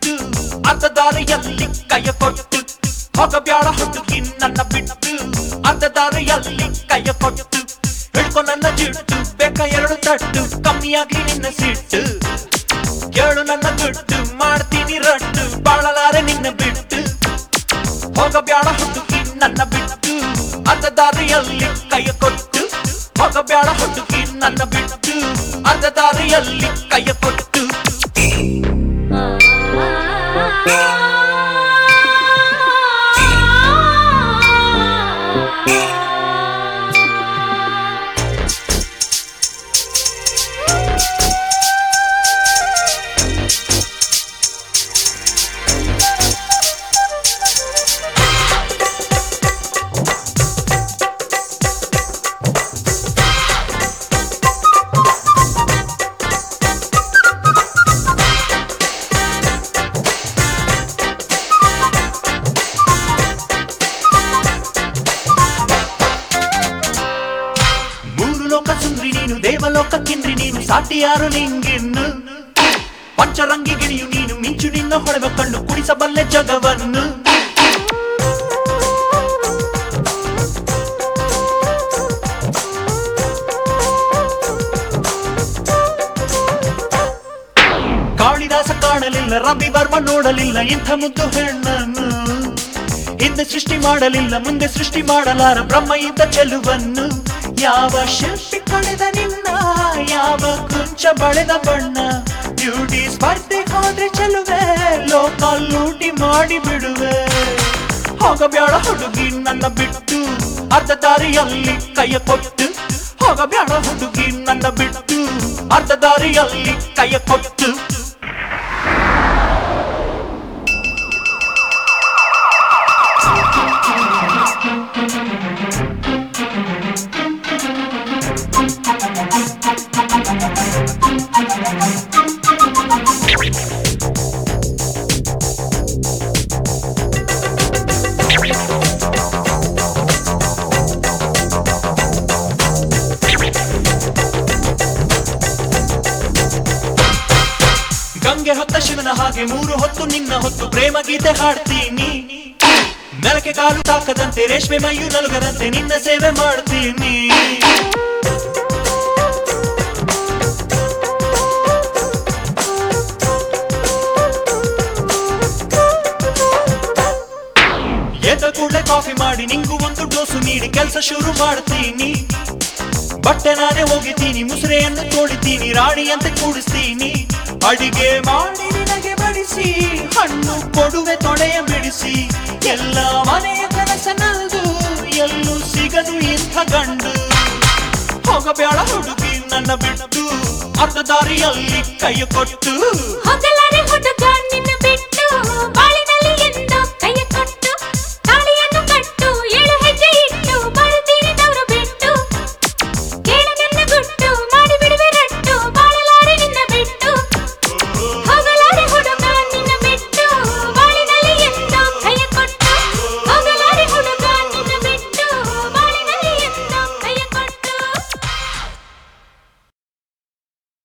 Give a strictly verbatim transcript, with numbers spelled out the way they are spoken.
ಬಿಟ್ಟು ಅರ್ಧ ದಾರಿಯಲ್ಲಿ ಕೈಯ ಕೊಟ್ಟು ಹೋಗಬ್ಯಾಡ ಹುಡುಗಿ ನನ್ನ ಬಿಟ್ಟು ಅರ್ಧ ದಾರಿಯಲ್ಲಿ ಕೈಯ ಕೊಟ್ಟು ಹಿಡ್ಕೊ ನನ್ನ ಜಿಟ್ಟು ಬೇಕ ಎರಡು ತಟ್ಟು ಕಮ್ಮಿಯಾಗಿ ನಿನ್ನ ಸಿಟ್ಟು ಕೇಳು ನನ್ನ ದುಡ್ಡು ಮಾಡ್ತೀನಿ ರಟ್ಟು ಬಾಳಲಾರೆ ನಿನ್ನ ಬಿಟ್ಟು ಹೋಗಬ್ಯಾಡ ಹುಡುಗಿ ನನ್ನ ಬಿಟ್ಟು ಅರ್ಧ ದಾರಿಯಲ್ಲಿ ಕೈಯ ಕೊಟ್ಟು ಹೋಗಬ್ಯಾಡ ಹುಡುಗಿ ನನ್ನ ಬಿಟ್ಟು ಅರ್ಧ ದಾರಿಯಲ್ಲಿ ಕೈಯ ಕೊಟ್ಟು ಸುಂದ್ರಿ ನೀನು ದೇವಲೋಕ ಕಿಂದ್ರಿ ನೀನು ಸಾಟಿ ಯಾರು ನಿಂಗಿನ್ನು ಪಂಚರಂಗಿ ಗಿಣಿಯು ನೀನು ಮಿಂಚು ನಿನ್ನ ಹೊಳೆವ ಕಣ್ಣು ಕುಡಿಸಬಲ್ಲೆ ಜಗವನ್ನು ಕಾಳಿದಾಸ ಕಾಣಲಿಲ್ಲ ರವಿ ವರ್ಮ ನೋಡಲಿಲ್ಲ ಇಂಥ ಮುದ್ದು ಹೆಣ್ಣನ್ನು ಹಿಂದೆ ಸೃಷ್ಟಿ ಮಾಡಲಿಲ್ಲ ಮುಂದೆ ಸೃಷ್ಟಿ ಮಾಡಲಾರ ಬ್ರಹ್ಮ ಇದ್ದ ಚೆಲುವನ್ನು ಯಾವ ಶಿಲ್ಪಿ ಕಳೆದ ನಿನ್ನ ಯಾವ ಕುಂಚ ಬಳೆದ ಬಣ್ಣ ಬ್ಯೂಟಿ ಸ್ಪರ್ಧೆ ಹೋದ್ರೆ ಚೆಲುವೆ ಲೋಕ ಲೂಟಿ ಮಾಡಿ ಬಿಡುವೆ ಹೋಗಬ್ಯಾಡ ಹುಡುಗಿ ನನ್ನ ಬಿಟ್ಟು ಅರ್ಧ ದಾರಿಯಲ್ಲಿ ಕೈಯ ಕೊಟ್ಟು ಹೋಗಬ್ಯಾಡ ಹುಡುಗಿ ನನ್ನ ಬಿಟ್ಟು ಅರ್ಧ ದಾರಿಯಲ್ಲಿ ಕೈಯ ಕೊಟ್ಟು ಗಂಗೆ ಹೊತ್ತ ಶಿವನ ಹಾಗೆ ಮೂರು ಹೊತ್ತು ನಿನ್ನ ಹೊತ್ತು ಪ್ರೇಮ ಗೀತೆ ಹಾಡ್ತೀನಿ ನೆಲಕ್ಕೆ ಕಾಲು ತಾಕದಂತೆ ರೇಷ್ಮೆ ಮೈಯು ನಲುಗದಂತೆ ನಿನ್ನ ಸೇವೆ ಮಾಡ್ತೀನಿ ಎದ್ದ ಕೂಡಲೇ ಕಾಫಿ ಮಾಡಿ ನಿಂಗೂ ಒಂದು ಡೋಸು ನೀಡಿ ಕೆಲಸ ಶುರು ಮಾಡ್ತೀನಿ ಬಟ್ಟೆ ನಾನೇ ಹೋಗಿದ್ದೀನಿ ಮುಸುರೆಯನ್ನು ತೋಡಿತೀನಿ ರಾಣಿಯಂತೆ ಕೂಡಿಸ್ತೀನಿ ಅಡಿಗೆ ಮಾಡಿ ನಿನಗೆ ಬಡಿಸಿ ಹಣ್ಣು ಕೊಡುವೆ ತೊಡೆಯ ಬಿಡಿಸಿ ಎಲ್ಲ ಮನೆಯ ಕನಸನದು ಎಲ್ಲೂ ಸಿಗದು ಇಂಥ ಗಂಡು ಹೋಗಬೇಡ ಹುಡುಗಿ ನನ್ನ ಬಿಟ್ಟು ಅರ್ಧ ದಾರಿಯಲ್ಲಿ ಕೈ ಕೊಟ್ಟು